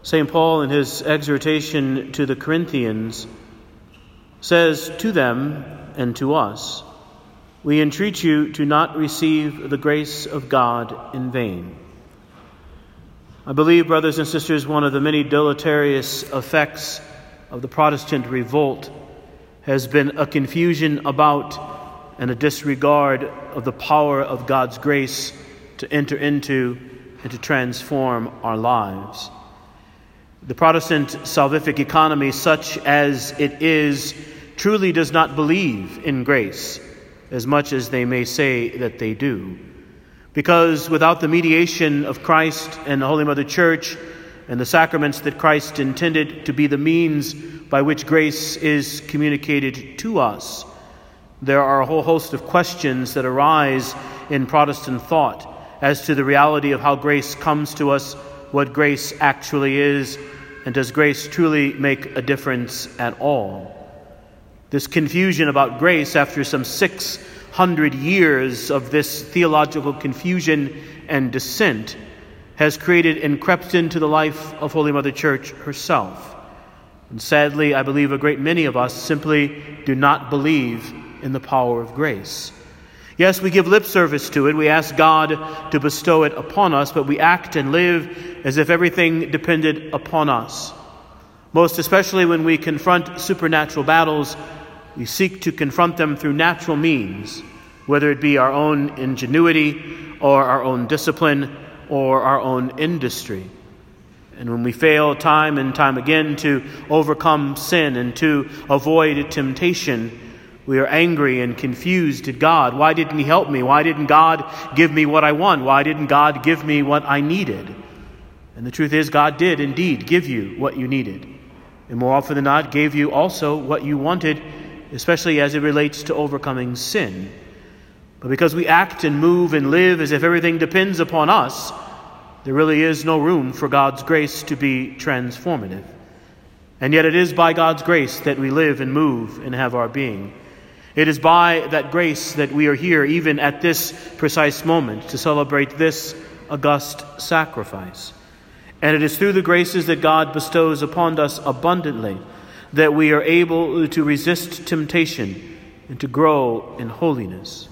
St. Paul, in his exhortation to the Corinthians, says to them and to us, "We entreat you to not receive the grace of God in vain." I believe, brothers and sisters, one of the many deleterious effects of the Protestant revolt has been a confusion about and a disregard of the power of God's grace to enter into and to transform our lives. The Protestant salvific economy, such as it is, truly does not believe in grace as much as they may say that they do. Because without the mediation of Christ and the Holy Mother Church and the sacraments that Christ intended to be the means by which grace is communicated to us, there are a whole host of questions that arise in Protestant thought as to the reality of how grace comes to us, what grace actually is, and does grace truly make a difference at all? This confusion about grace, after some 600 years of this theological confusion and dissent, has created and crept into the life of Holy Mother Church herself. And sadly, I believe a great many of us simply do not believe in the power of grace. Yes, we give lip service to it. We ask God to bestow it upon us, but we act and live as if everything depended upon us. Most especially when we confront supernatural battles, we seek to confront them through natural means, whether it be our own ingenuity or our own discipline or our own industry. And when we fail time and time again to overcome sin and to avoid temptation, we are angry and confused at God. Why didn't He help me? Why didn't God give me what I want? Why didn't God give me what I needed? And the truth is, God did indeed give you what you needed. And more often than not, gave you also what you wanted, especially as it relates to overcoming sin. But because we act and move and live as if everything depends upon us, there really is no room for God's grace to be transformative. And yet it is by God's grace that we live and move and have our being. It is by that grace that we are here, even at this precise moment, to celebrate this august sacrifice. And it is through the graces that God bestows upon us abundantly that we are able to resist temptation and to grow in holiness.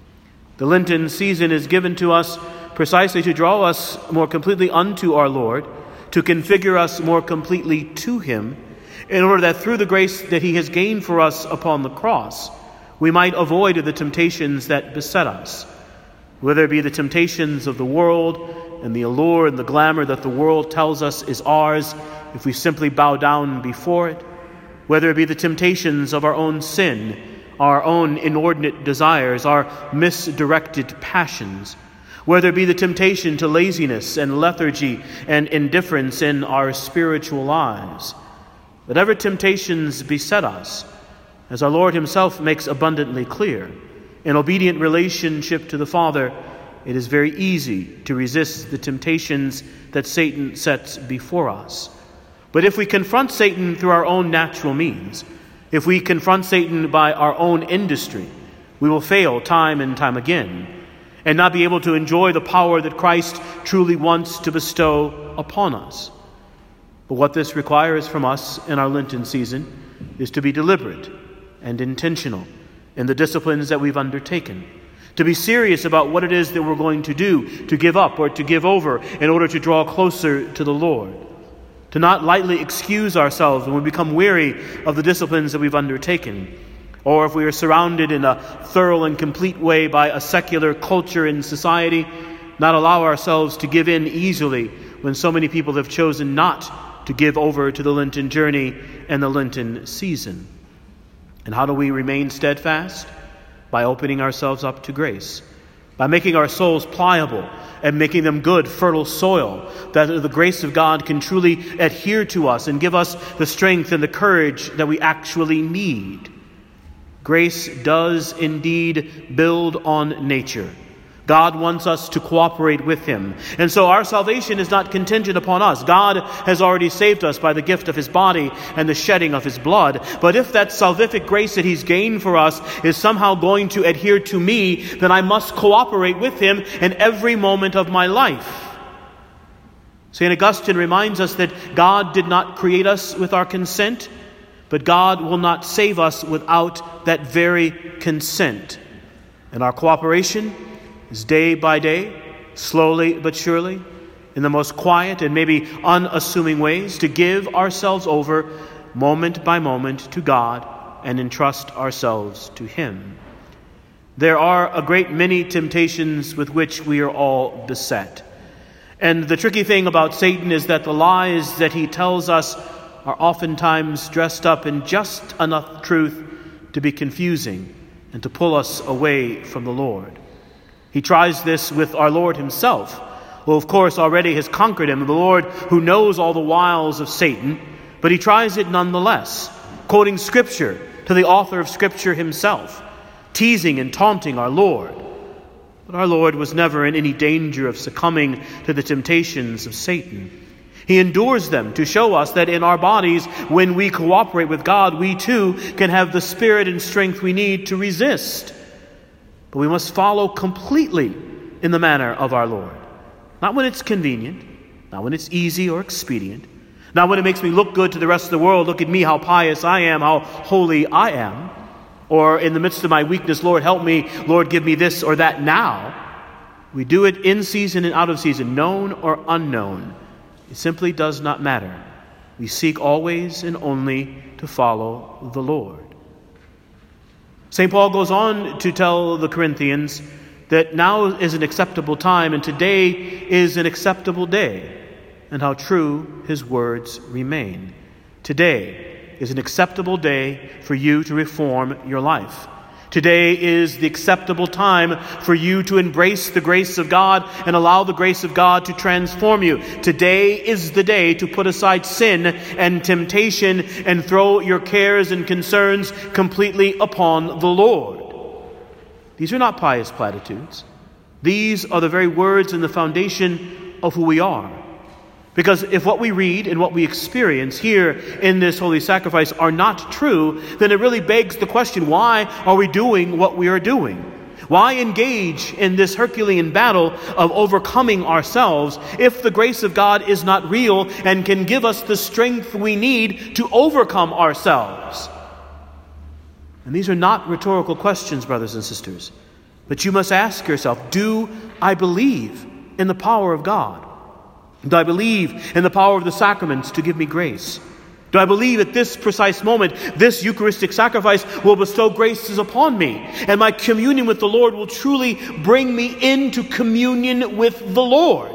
The Lenten season is given to us precisely to draw us more completely unto our Lord, to configure us more completely to Him, in order that through the grace that He has gained for us upon the cross, we might avoid the temptations that beset us, whether it be the temptations of the world and the allure and the glamour that the world tells us is ours if we simply bow down before it, whether it be the temptations of our own sin, our own inordinate desires, our misdirected passions, whether it be the temptation to laziness and lethargy and indifference in our spiritual lives. Whatever temptations beset us, as our Lord Himself makes abundantly clear, in obedient relationship to the Father, it is very easy to resist the temptations that Satan sets before us. But if we confront Satan through our own natural means, if we confront Satan by our own industry, we will fail time and time again and not be able to enjoy the power that Christ truly wants to bestow upon us. But what this requires from us in our Lenten season is to be deliberate and intentional in the disciplines that we've undertaken, to be serious about what it is that we're going to do, to give up or to give over in order to draw closer to the Lord, to not lightly excuse ourselves when we become weary of the disciplines that we've undertaken, or if we are surrounded in a thorough and complete way by a secular culture and society, not allow ourselves to give in easily when so many people have chosen not to give over to the Lenten journey and the Lenten season. And how do we remain steadfast? By opening ourselves up to grace, by making our souls pliable and making them good, fertile soil, that the grace of God can truly adhere to us and give us the strength and the courage that we actually need. Grace does indeed build on nature. God wants us to cooperate with Him. And so our salvation is not contingent upon us. God has already saved us by the gift of His body and the shedding of His blood. But if that salvific grace that He's gained for us is somehow going to adhere to me, then I must cooperate with Him in every moment of my life. St. Augustine reminds us that God did not create us with our consent, but God will not save us without that very consent. And our cooperation is day by day, slowly but surely, in the most quiet and maybe unassuming ways, to give ourselves over moment by moment to God and entrust ourselves to Him. There are a great many temptations with which we are all beset. And the tricky thing about Satan is that the lies that he tells us are oftentimes dressed up in just enough truth to be confusing and to pull us away from the Lord. He tries this with our Lord Himself, who of course already has conquered Him, the Lord who knows all the wiles of Satan, but He tries it nonetheless, quoting Scripture to the author of Scripture himself, teasing and taunting our Lord. But our Lord was never in any danger of succumbing to the temptations of Satan. He endures them to show us that in our bodies, when we cooperate with God, we too can have the spirit and strength we need to resist. But we must follow completely in the manner of our Lord. Not when it's convenient, not when it's easy or expedient, not when it makes me look good to the rest of the world. Look at me, how pious I am, how holy I am. Or in the midst of my weakness, Lord, help me. Lord, give me this or that now. We do it in season and out of season, known or unknown. It simply does not matter. We seek always and only to follow the Lord. St. Paul goes on to tell the Corinthians that now is an acceptable time and today is an acceptable day, and how true his words remain. Today is an acceptable day for you to reform your life. Today is the acceptable time for you to embrace the grace of God and allow the grace of God to transform you. Today is the day to put aside sin and temptation and throw your cares and concerns completely upon the Lord. These are not pious platitudes. These are the very words and the foundation of who we are. Because if what we read and what we experience here in this holy sacrifice are not true, then it really begs the question, why are we doing what we are doing? Why engage in this Herculean battle of overcoming ourselves if the grace of God is not real and can give us the strength we need to overcome ourselves? And these are not rhetorical questions, brothers and sisters. But you must ask yourself, do I believe in the power of God? Do I believe in the power of the sacraments to give me grace? Do I believe at this precise moment, this Eucharistic sacrifice will bestow graces upon me, and my communion with the Lord will truly bring me into communion with the Lord?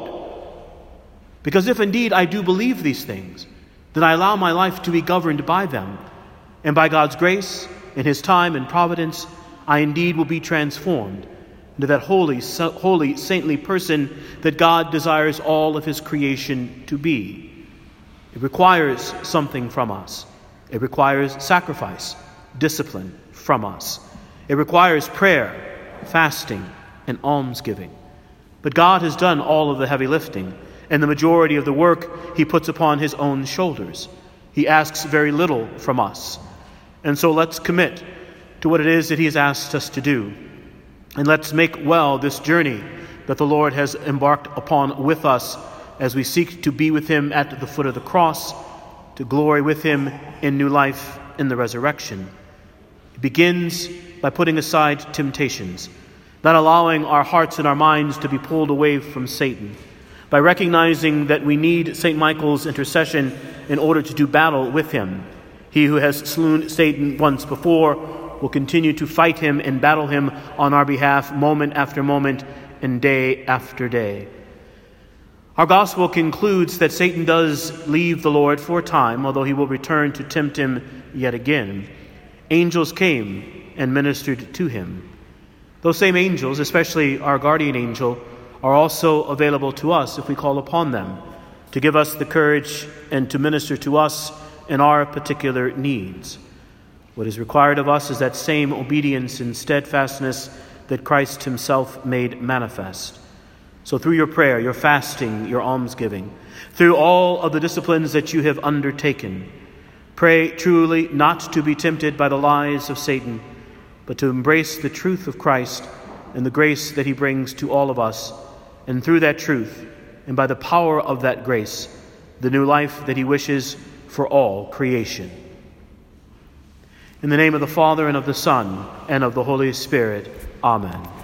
Because if indeed I do believe these things, then I allow my life to be governed by them, and by God's grace, in His time and providence, I indeed will be transformed into that holy, saintly person that God desires all of His creation to be. It requires something from us. It requires sacrifice, discipline from us. It requires prayer, fasting, and almsgiving. But God has done all of the heavy lifting, and the majority of the work He puts upon His own shoulders. He asks very little from us. And so let's commit to what it is that He has asked us to do. And let's make well this journey that the Lord has embarked upon with us as we seek to be with Him at the foot of the cross, to glory with Him in new life in the resurrection. It begins by putting aside temptations, not allowing our hearts and our minds to be pulled away from Satan, by recognizing that we need St. Michael's intercession in order to do battle with him. He who has slain Satan once before will continue to fight him and battle him on our behalf moment after moment and day after day. Our gospel concludes that Satan does leave the Lord for a time, although he will return to tempt him yet again. Angels came and ministered to him. Those same angels, especially our guardian angel, are also available to us if we call upon them, to give us the courage and to minister to us in our particular needs. What is required of us is that same obedience and steadfastness that Christ Himself made manifest. So through your prayer, your fasting, your almsgiving, through all of the disciplines that you have undertaken, pray truly not to be tempted by the lies of Satan, but to embrace the truth of Christ and the grace that He brings to all of us, and through that truth, and by the power of that grace, the new life that he wishes for all creation. In the name of the Father, and of the Son, and of the Holy Spirit. Amen.